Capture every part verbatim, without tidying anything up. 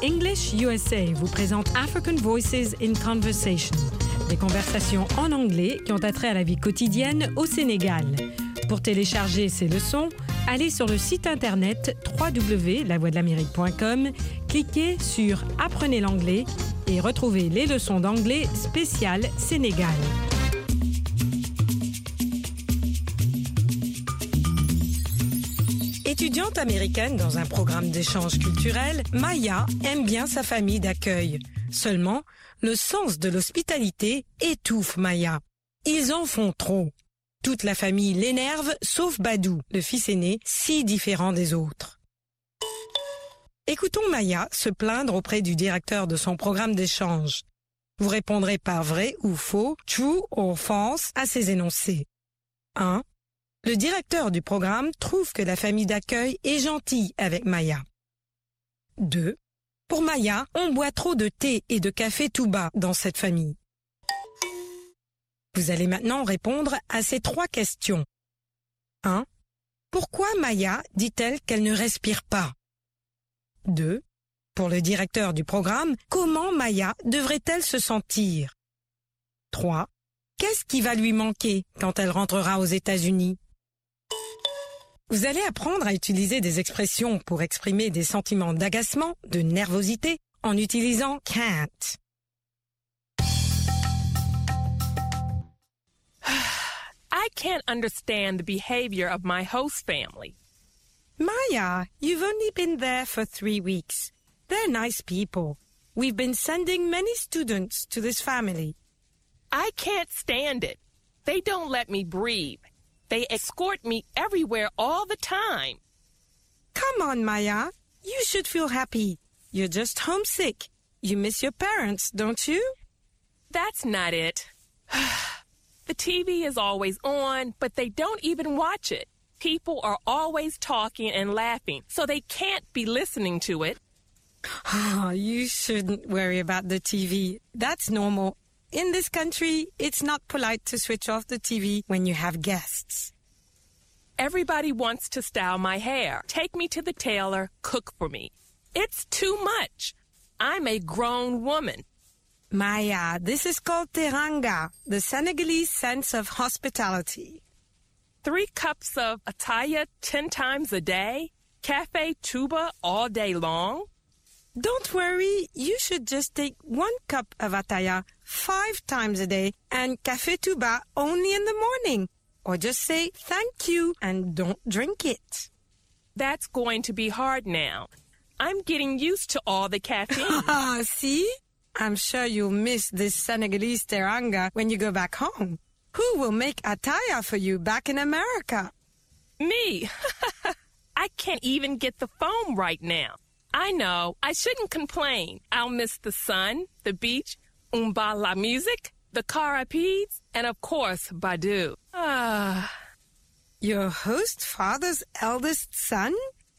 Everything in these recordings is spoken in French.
English U S A vous présente African Voices in Conversation, des conversations en anglais qui ont attrait à la vie quotidienne au Sénégal. Pour télécharger ces leçons, allez sur le site internet w w w point la voix de l'amérique point com, cliquez sur « Apprenez l'anglais » et retrouvez les leçons d'anglais spéciales Sénégal. Étudiante américaine dans un programme d'échange culturel, Maya aime bien sa famille d'accueil. Seulement, le sens de l'hospitalité étouffe Maya. Ils en font trop. Toute la famille l'énerve, sauf Badou, le fils aîné, si différent des autres. Écoutons Maya se plaindre auprès du directeur de son programme d'échange. Vous répondrez par vrai ou faux, true or false, à ces énoncés. un. Le directeur du programme trouve que la famille d'accueil est gentille avec Maya. deux. Pour Maya, on boit trop de thé et de café tout bas dans cette famille. Vous allez maintenant répondre à ces trois questions. un. Pourquoi Maya dit-elle qu'elle ne respire pas? deux. Pour le directeur du programme, comment Maya devrait-elle se sentir? trois. Qu'est-ce qui va lui manquer quand elle rentrera aux États-Unis? Vous allez apprendre à utiliser des expressions pour exprimer des sentiments d'agacement, de nervosité, en utilisant can't. I can't understand the behavior of my host family. Maya, you've only been there for three weeks. They're nice people. We've been sending many students to this family. I can't stand it. They don't let me breathe. They escort me everywhere all the time. Come on, Maya. You should feel happy. You're just homesick. You miss your parents, don't you? That's not it. The T V is always on, but they don't even watch it. People are always talking and laughing, so they can't be listening to it. Oh, you shouldn't worry about the T V. That's normal. In this country, it's not polite to switch off the T V when you have guests. Everybody wants to style my hair, take me to the tailor, cook for me. It's too much. I'm a grown woman. Maya, this is called teranga, the Senegalese sense of hospitality. Three cups of ataya ten times a day? Cafe tuba all day long? Don't worry, you should just take one cup of ataya five times a day and café tuba only in the morning. Or just say thank you and don't drink it. That's going to be hard now. I'm getting used to all the caffeine. Ah, see? I'm sure you'll miss this Senegalese teranga when you go back home. Who will make ataya for you back in America? Me. I can't even get the phone right now. I know, I shouldn't complain. I'll miss the sun, the beach, umba la music, the carapides, and of course, Badou. Ah. Your host father's eldest son?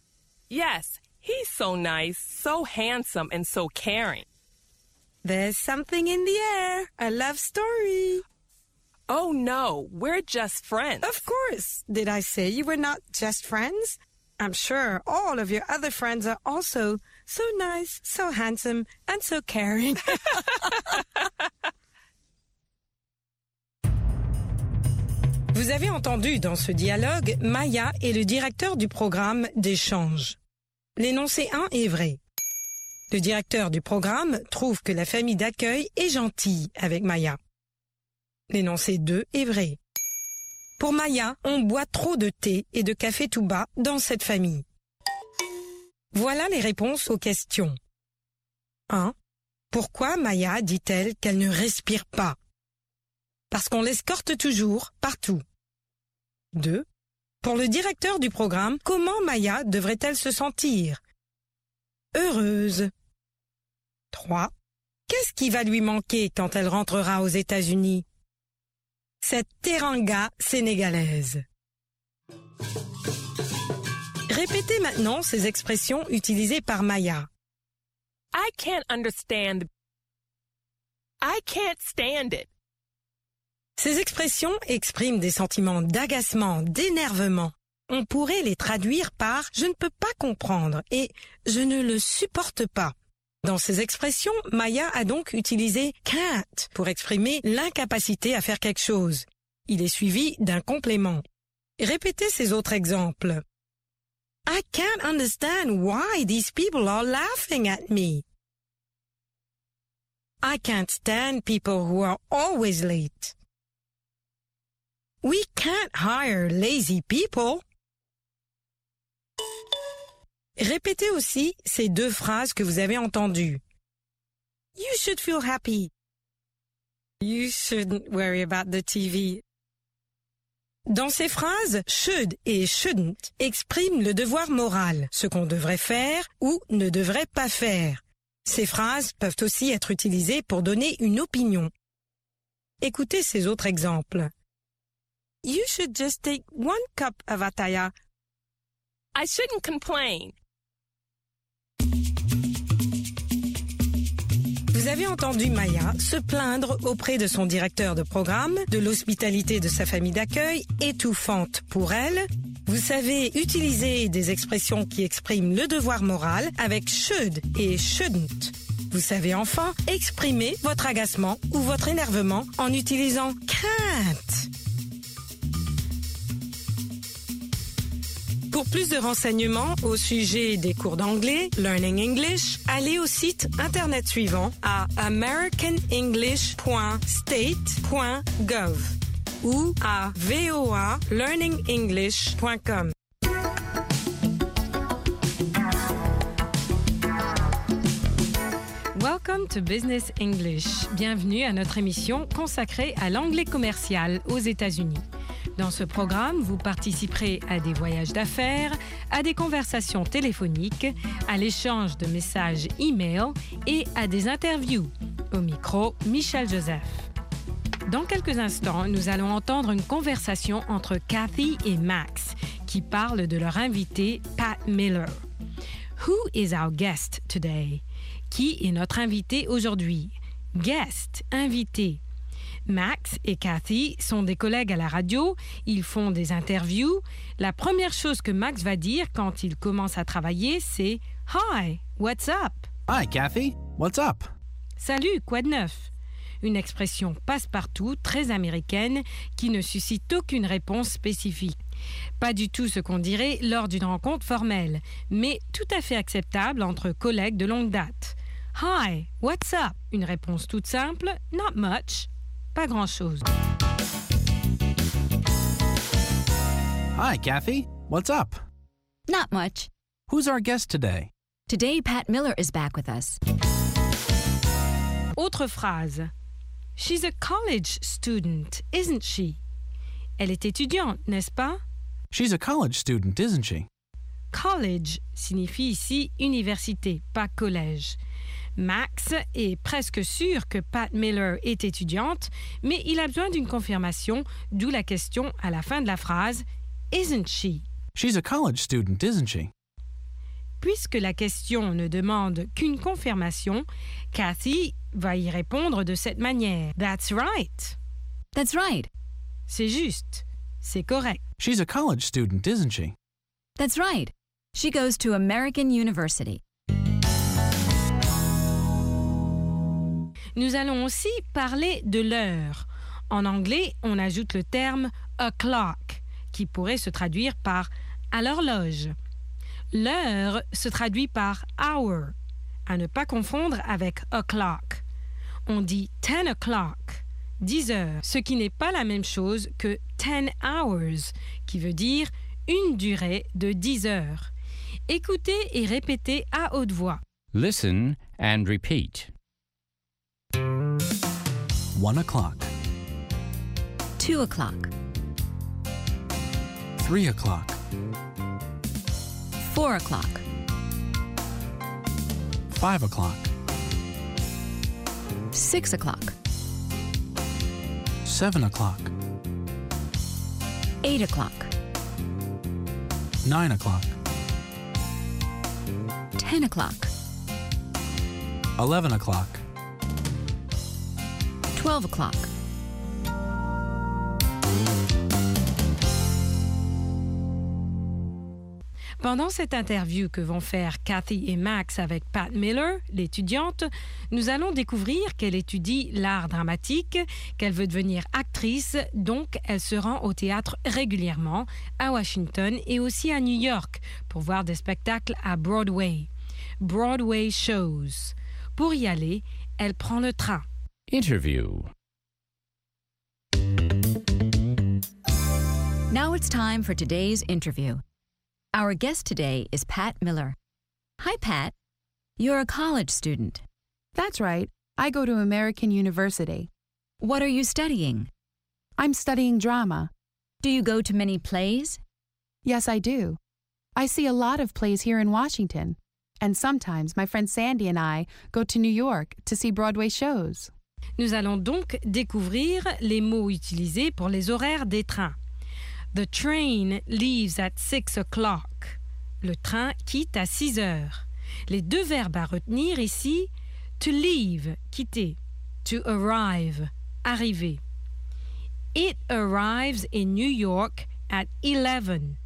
Yes, he's so nice, so handsome, and so caring. There's something in the air, a love story. Oh no, we're just friends. Of course. Did I say you were not just friends? I'm sure all of your other friends are also so nice, so handsome, and so caring. Vous avez entendu dans ce dialogue Maya et le directeur du programme d'échange. L'énoncé un est vrai. Le directeur du programme trouve que la famille d'accueil est gentille avec Maya. L'énoncé deux est vrai. Pour Maya, on boit trop de thé et de café tout bas dans cette famille. Voilà les réponses aux questions. un. Pourquoi Maya dit-elle qu'elle ne respire pas? Parce qu'on l'escorte toujours, partout. deux. Pour le directeur du programme, comment Maya devrait-elle se sentir? Heureuse. trois. Qu'est-ce qui va lui manquer quand elle rentrera aux États-Unis? Cette teranga sénégalaise. Répétez maintenant ces expressions utilisées par Maya. I can't understand. I can't stand it. Ces expressions expriment des sentiments d'agacement, d'énervement. On pourrait les traduire par « je ne peux pas comprendre » et « je ne le supporte pas ». Dans ces expressions, Maya a donc utilisé can't pour exprimer l'incapacité à faire quelque chose. Il est suivi d'un complément. Répétez ces autres exemples. I can't understand why these people are laughing at me. I can't stand people who are always late. We can't hire lazy people. Répétez aussi ces deux phrases que vous avez entendues. You should feel happy. You shouldn't worry about the T V. Dans ces phrases, should et shouldn't expriment le devoir moral, ce qu'on devrait faire ou ne devrait pas faire. Ces phrases peuvent aussi être utilisées pour donner une opinion. Écoutez ces autres exemples. You should just take one cup of ataya. I shouldn't complain. Vous avez entendu Maya se plaindre auprès de son directeur de programme de l'hospitalité de sa famille d'accueil, étouffante pour elle. Vous savez utiliser des expressions qui expriment le devoir moral avec should et shouldn't. Vous savez enfin exprimer votre agacement ou votre énervement en utilisant can't. Pour plus de renseignements au sujet des cours d'anglais, Learning English, allez au site internet suivant à american english point state point gov ou à v o a learning english point com. Welcome to Business English. Bienvenue à notre émission consacrée à l'anglais commercial aux États-Unis. Dans ce programme, vous participerez à des voyages d'affaires, à des conversations téléphoniques, à l'échange de messages e-mail et à des interviews. Au micro, Michel Joseph. Dans quelques instants, nous allons entendre une conversation entre Kathy et Max qui parlent de leur invité, Pat Miller. Who is our guest today? Qui est notre invité aujourd'hui? Guest, invité. Max et Kathy sont des collègues à la radio, ils font des interviews. La première chose que Max va dire quand il commence à travailler, c'est « Hi, what's up? » Hi, Kathy. What's up? Salut, quoi de neuf? Une expression passe-partout, très américaine, qui ne suscite aucune réponse spécifique. Pas du tout ce qu'on dirait lors d'une rencontre formelle, mais tout à fait acceptable entre collègues de longue date. « Hi, what's up? » Une réponse toute simple, « Not much. » Pas grand-chose. Hi, Kathy. What's up? Not much. Who's our guest today? Today, Pat Miller is back with us. Autre phrase. She's a college student, isn't she? Elle est étudiante, n'est-ce pas? She's a college student, isn't she? College signifie ici université, pas collège. Max est presque sûr que Pat Miller est étudiante, mais il a besoin d'une confirmation, d'où la question à la fin de la phrase « Isn't she? » She's a college student, isn't she? Puisque la question ne demande qu'une confirmation, Kathy va y répondre de cette manière. « That's right. » That's right. C'est juste. C'est correct. She's a college student, isn't she? That's right. She goes to American University. Nous allons aussi parler de l'heure. En anglais, on ajoute le terme « o'clock » qui pourrait se traduire par « à l'horloge ». L'heure se traduit par « hour », à ne pas confondre avec « o'clock ». On dit « ten o'clock », dix heures, ce qui n'est pas la même chose que « ten hours », qui veut dire une durée de dix heures. Écoutez et répétez à haute voix. Listen and repeat. One o'clock. Two o'clock. Three o'clock. Four o'clock. Five o'clock. Six o'clock. Seven o'clock. Eight o'clock. Nine o'clock. Ten o'clock. Eleven o'clock. Twelve o'clock. Pendant cette interview que vont faire Kathy et Max avec Pat Miller, l'étudiante, nous allons découvrir qu'elle étudie l'art dramatique, qu'elle veut devenir actrice, donc elle se rend au théâtre régulièrement, à Washington et aussi à New York, pour voir des spectacles à Broadway. Broadway shows. Pour y aller, elle prend le train. Interview. Now it's time for today's interview. Our guest today is Pat Miller. Hi, Pat. You're a college student. That's right. I go to American University. What are you studying? I'm studying drama. Do you go to many plays? Yes, I do. I see a lot of plays here in Washington. And sometimes my friend Sandy and I go to New York to see Broadway shows. Nous allons donc découvrir les mots utilisés pour les horaires des trains. The train leaves at six o'clock. Le train quitte à six heures. Les deux verbes à retenir ici, to leave, quitter, to arrive, arriver. It arrives in New York at eleven.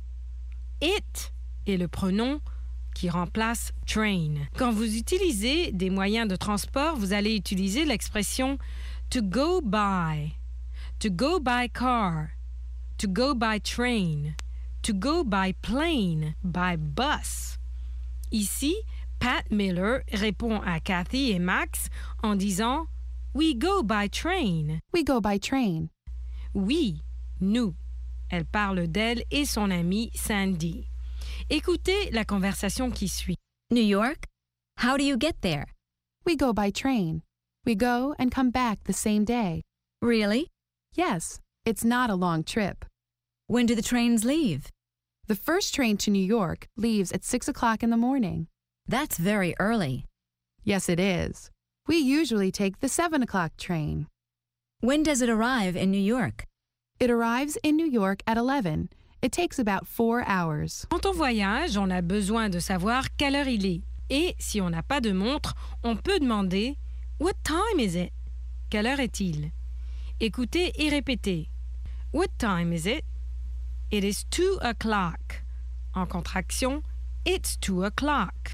It est le pronom qui remplace train. Quand vous utilisez des moyens de transport, vous allez utiliser l'expression to go by, to go by car, to go by train, to go by plane, by bus. Ici, Pat Miller répond à Kathy et Max en disant « We go by train ». We go by train. Oui, nous. Elle parle d'elle et son amie Sandy. Écoutez la conversation qui suit. New York? How do you get there? We go by train. We go and come back the same day. Really? Yes, it's not a long trip. When do the trains leave? The first train to New York leaves at six o'clock in the morning. That's very early. Yes, it is. We usually take the seven o'clock train. When does it arrive in New York? It arrives in New York at eleven. It takes about four hours. Quand on voyage, on a besoin de savoir quelle heure il est. Et si on n'a pas de montre, on peut demander « What time is it? » Quelle heure est-il? Écoutez et répétez. What time is it? It is two o'clock. En contraction, it's two o'clock.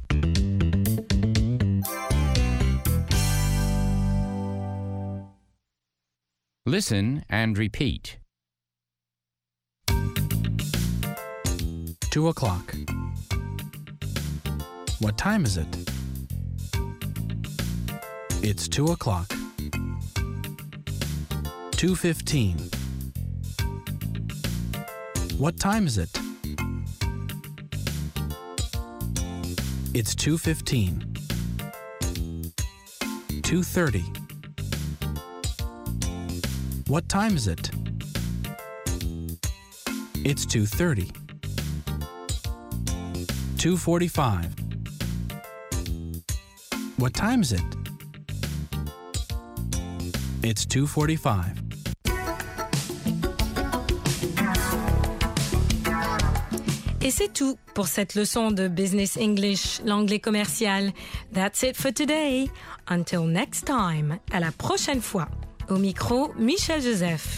Listen and repeat. Two o'clock. What time is it? It's two o'clock. Two fifteen. What time is it? It's two fifteen. Two thirty. What time is it? It's two thirty. Two forty-five. What time is it? It's two forty-five. Et c'est tout pour cette leçon de Business English, l'anglais commercial. That's it for today. Until next time. À la prochaine fois. Au micro, Michel Joseph.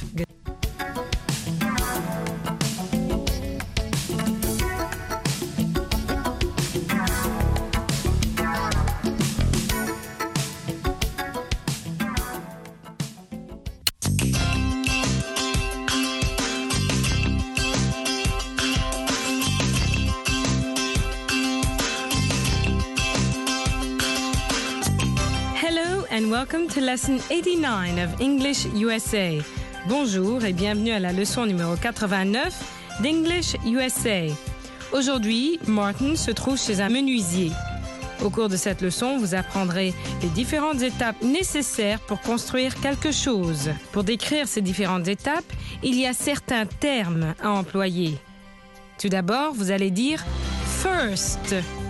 And welcome to lesson eighty-nine of English U S A. Bonjour et bienvenue à la leçon numéro quatre-vingt-neuf d'English U S A. Aujourd'hui, Martin se trouve chez un menuisier. Au cours de cette leçon, vous apprendrez les différentes étapes nécessaires pour construire quelque chose. Pour décrire ces différentes étapes, il y a certains termes à employer. Tout d'abord, vous allez dire « first ».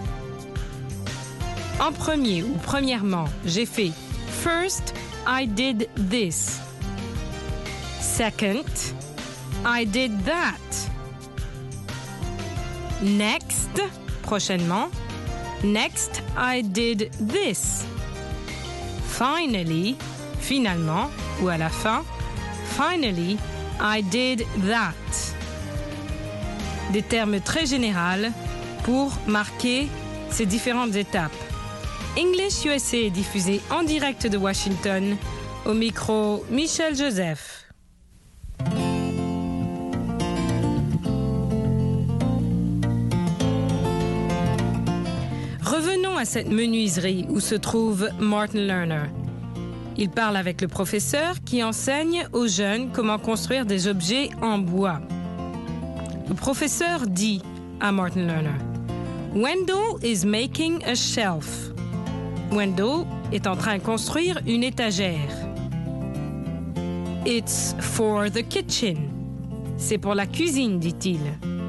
En premier ou premièrement, j'ai fait « First, I did this. Second, I did that. Next, prochainement, next, I did this. Finally, finalement, ou à la fin, finally, I did that. Des termes très généraux pour marquer ces différentes étapes. English U S A est diffusé en direct de Washington. Au micro, Michel Joseph. Revenons à cette menuiserie où se trouve Martin Lerner. Il parle avec le professeur qui enseigne aux jeunes comment construire des objets en bois. Le professeur dit à Martin Lerner, Wendell is making a shelf. Wendell est en train de construire une étagère. It's for the kitchen. C'est pour la cuisine, dit-il.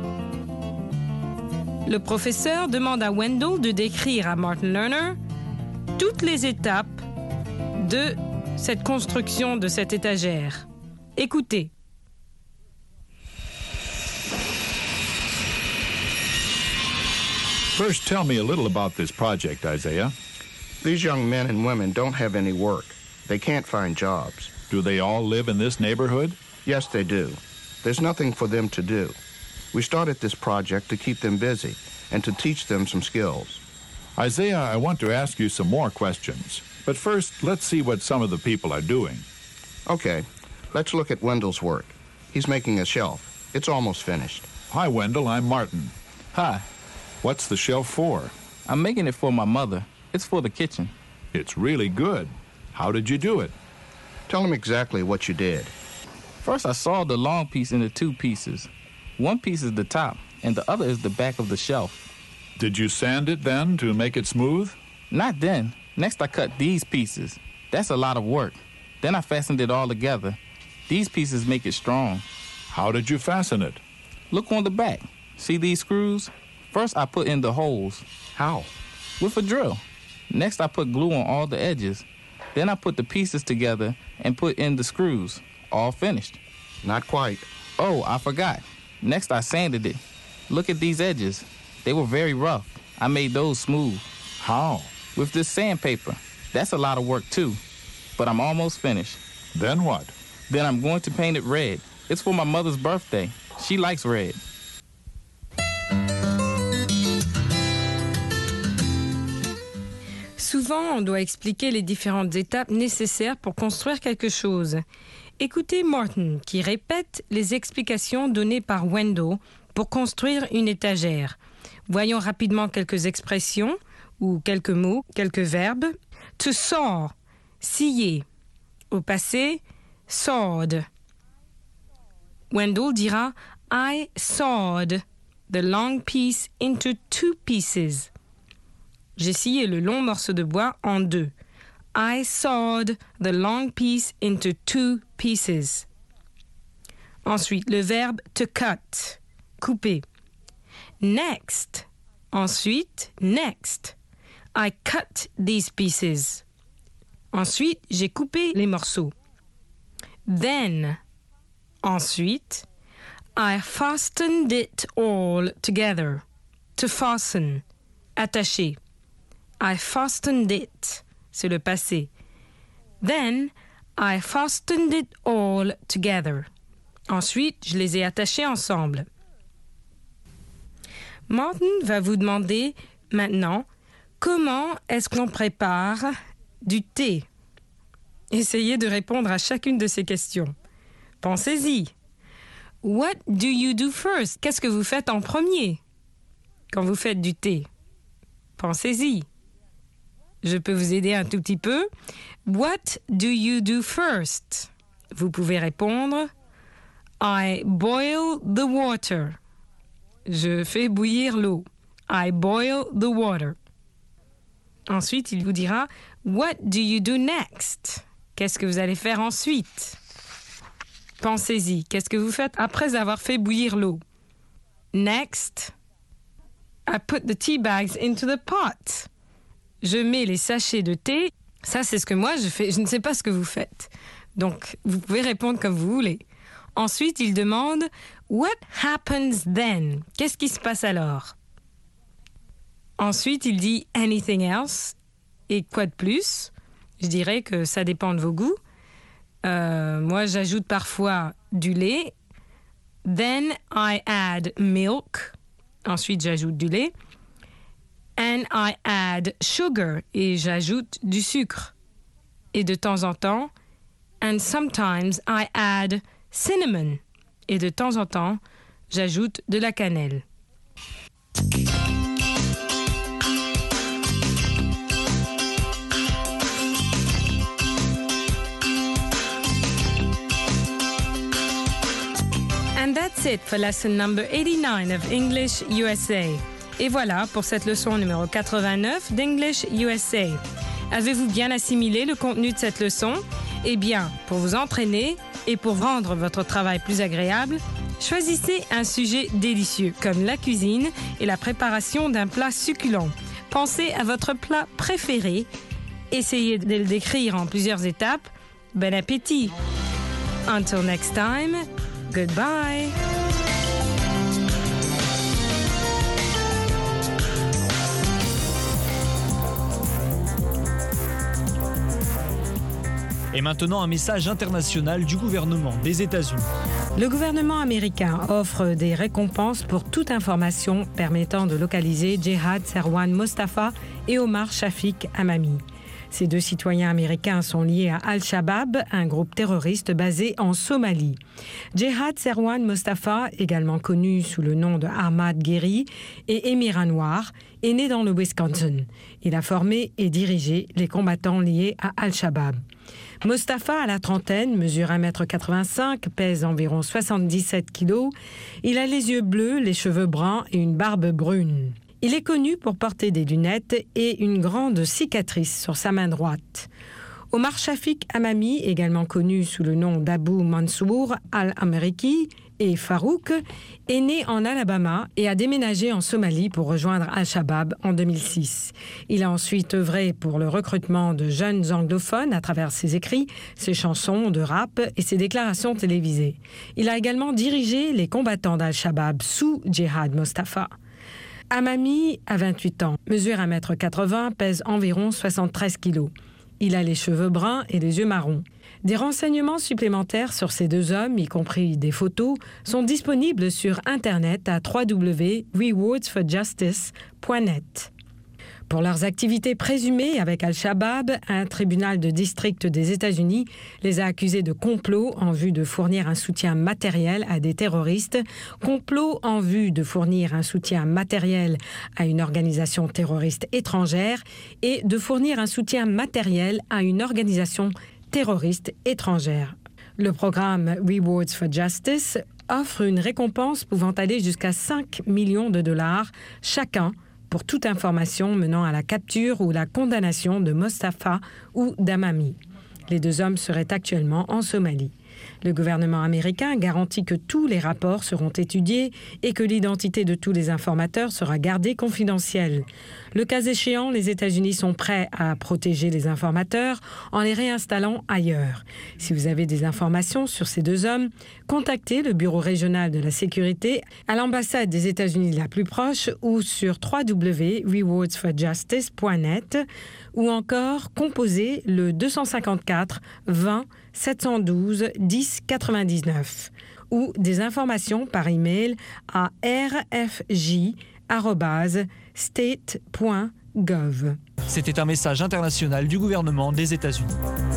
Le professeur demande à Wendell de décrire à Martin Lerner toutes les étapes de cette construction de cette étagère. Écoutez. First, tell me a little about this project, Isaiah. These young men and women don't have any work. They can't find jobs. Do they all live in this neighborhood? Yes, they do. There's nothing for them to do. We started this project to keep them busy and to teach them some skills. Isaiah, I want to ask you some more questions. But first, let's see what some of the people are doing. Okay, let's look at Wendell's work. He's making a shelf. It's almost finished. Hi, Wendell. I'm Martin. Hi. What's the shelf for? I'm making it for my mother. It's for the kitchen. It's really good. How did you do it? Tell him exactly what you did. First, I sawed the long piece into two pieces. One piece is the top, and the other is the back of the shelf. Did you sand it then to make it smooth? Not then. Next, I cut these pieces. That's a lot of work. Then I fastened it all together. These pieces make it strong. How did you fasten it? Look on the back. See these screws? First, I put in the holes. How? With a drill. Next, I put glue on all the edges. Then I put the pieces together and put in the screws. All finished. Not quite. Oh, I forgot. Next, I sanded it. Look at these edges. They were very rough. I made those smooth. How? With this sandpaper. That's a lot of work, too. But I'm almost finished. Then what? Then I'm going to paint it red. It's for my mother's birthday. She likes red. Souvent, on doit expliquer les différentes étapes nécessaires pour construire quelque chose. Écoutez Martin qui répète les explications données par Wendell pour construire une étagère. Voyons rapidement quelques expressions ou quelques mots, quelques verbes. To saw, scier. Au passé, sawed. Wendell dira I sawed the long piece into two pieces. J'ai scié le long morceau de bois en deux. I sawed the long piece into two pieces. Ensuite, le verbe to cut, couper. Next. Ensuite, next. I cut these pieces. Ensuite, j'ai coupé les morceaux. Then. Ensuite, I fastened it all together. To fasten. Attacher. I fastened it. C'est le passé. Then, I fastened it all together. Ensuite, je les ai attachés ensemble. Martin va vous demander maintenant comment est-ce qu'on prépare du thé. Essayez de répondre à chacune de ces questions. Pensez-y. What do you do first? Qu'est-ce que vous faites en premier quand vous faites du thé? Pensez-y. Je peux vous aider un tout petit peu. What do you do first? Vous pouvez répondre I boil the water. Je fais bouillir l'eau. I boil the water. Ensuite, il vous dira What do you do next? Qu'est-ce que vous allez faire ensuite? Pensez-y. Qu'est-ce que vous faites après avoir fait bouillir l'eau? Next, I put the tea bags into the pot. Je mets les sachets de thé. Ça, c'est ce que moi, je fais. Je ne sais pas ce que vous faites. Donc, vous pouvez répondre comme vous voulez. Ensuite, il demande « What happens then ?» Qu'est-ce qui se passe alors? Ensuite, il dit « Anything else ?» Et quoi de plus? Je dirais que ça dépend de vos goûts. Euh, moi, j'ajoute parfois du lait. Then I add milk. Ensuite, j'ajoute du lait. And I add sugar, et j'ajoute du sucre. Et de temps en temps, and sometimes I add cinnamon, et de temps en temps, j'ajoute de la cannelle. And that's it for lesson number eighty-nine of English U S A. Et voilà pour cette leçon numéro quatre-vingt-neuf d'English U S A. Avez-vous bien assimilé le contenu de cette leçon? Eh bien, pour vous entraîner et pour rendre votre travail plus agréable, choisissez un sujet délicieux comme la cuisine et la préparation d'un plat succulent. Pensez à votre plat préféré. Essayez de le décrire en plusieurs étapes. Bon appétit! Until next time, goodbye! Et maintenant, un message international du gouvernement des États-Unis. Le gouvernement américain offre des récompenses pour toute information permettant de localiser Jehad Serwan Mostafa et Omar Shafik Hamami. Ces deux citoyens américains sont liés à Al-Shabaab, un groupe terroriste basé en Somalie. Jehad Serwan Mostafa, également connu sous le nom de Ahmad Gheri, et Émir Anwar, est né dans le Wisconsin. Il a formé et dirigé les combattants liés à Al-Shabaab. Mostafa, à la trentaine, mesure un mètre quatre-vingt-cinq, pèse environ soixante-dix-sept kilos. Il a les yeux bleus, les cheveux bruns et une barbe brune. Il est connu pour porter des lunettes et une grande cicatrice sur sa main droite. Omar Shafik Hamami, également connu sous le nom d'Abu Mansour al-Ameriki et Farouk, est né en Alabama et a déménagé en Somalie pour rejoindre Al-Shabaab en deux mille six. Il a ensuite œuvré pour le recrutement de jeunes anglophones à travers ses écrits, ses chansons de rap et ses déclarations télévisées. Il a également dirigé les combattants d'Al-Shabaab sous Jehad Mostafa. Hamami a vingt-huit ans, mesure un mètre quatre-vingts, pèse environ soixante-treize kilos. Il a les cheveux bruns et les yeux marrons. Des renseignements supplémentaires sur ces deux hommes, y compris des photos, sont disponibles sur Internet à w w w point rewards for justice point net. Pour leurs activités présumées avec Al-Shabaab, un tribunal de district des États-Unis les a accusés de complot en vue de fournir un soutien matériel à des terroristes, complot en vue de fournir un soutien matériel à une organisation terroriste étrangère et de fournir un soutien matériel à une organisation terroriste étrangère. Le programme Rewards for Justice offre une récompense pouvant aller jusqu'à cinq millions de dollars chacun pour toute information menant à la capture ou la condamnation de Mostafa ou d'Hamami. Les deux hommes seraient actuellement en Somalie. Le gouvernement américain garantit que tous les rapports seront étudiés et que l'identité de tous les informateurs sera gardée confidentielle. Le cas échéant, les États-Unis sont prêts à protéger les informateurs en les réinstallant ailleurs. Si vous avez des informations sur ces deux hommes, contactez le Bureau régional de la sécurité à l'ambassade des États-Unis la plus proche ou sur w w w point rewards for justice point net ou encore composez le deux cent cinquante-quatre vingt sept cent douze dix quatre-vingt-dix-neuf ou des informations par email à r f j arobase state point gov. C'était un message international du gouvernement des États-Unis.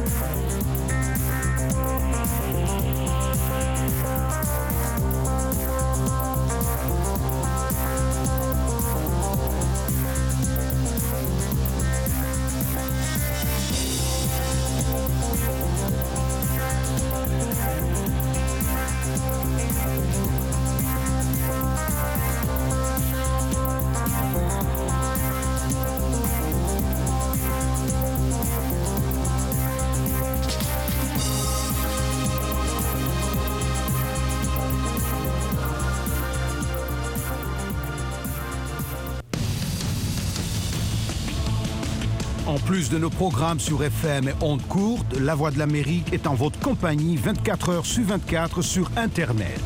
En plus de nos programmes sur F M et ondes courtes, La Voix de l'Amérique est en votre compagnie vingt-quatre heures sur vingt-quatre sur Internet.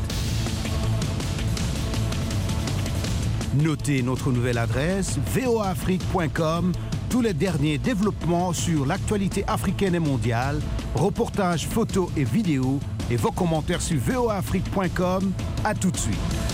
Notez notre nouvelle adresse v o a afrique point com, tous les derniers développements sur l'actualité africaine et mondiale, reportages, photos et vidéos et vos commentaires sur v o a afrique point com. À tout de suite.